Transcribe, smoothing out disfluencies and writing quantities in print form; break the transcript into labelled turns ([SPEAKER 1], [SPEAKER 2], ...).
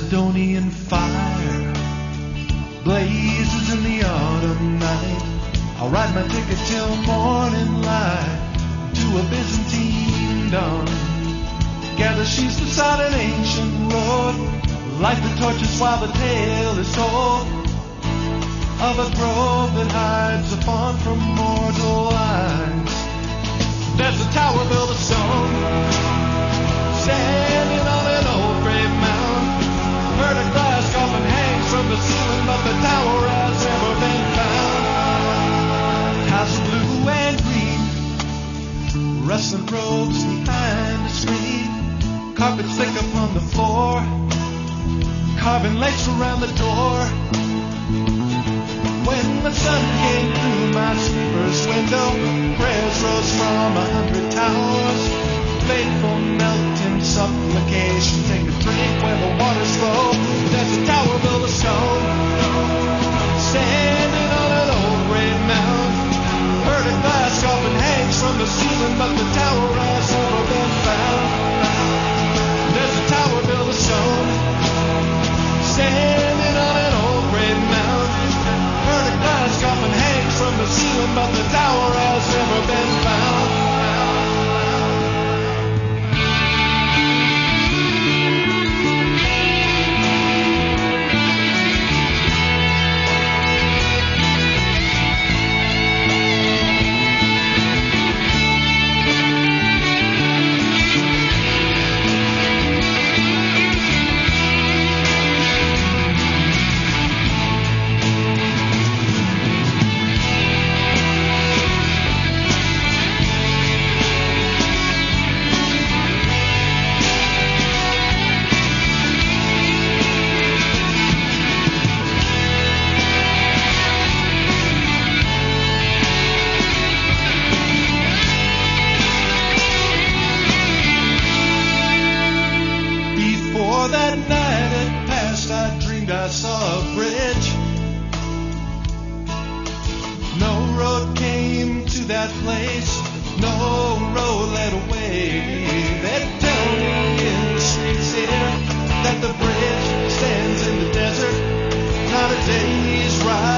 [SPEAKER 1] Macedonian fire blazes in the autumn night. I'll ride my ticket till morning light to a Byzantine dawn. Gather sheets beside an ancient road, light the torches while the tale is told of a grove that hides a fawn from mortal eyes. There's a tower built of stone, standing on an old gray mound. Heard a glass coffin hangs from the ceiling, but the tower has never been found. House of blue and green, rustling robes behind the screen, carpets thick upon the floor, carving lace around the door. When the sun came through my sleeper's window, prayers rose from 100 towers. Faithful knelt in supplication, take a drink where the waters flow. There's a tower built of stone, standing on an old gray mound. Heard a glass coffin hangs from the ceiling, but the tower has never been found. There's a tower built of stone, standing on an old gray mound. Heard a glass coffin hangs from the ceiling, but the tower has never been found. Not a day's ride.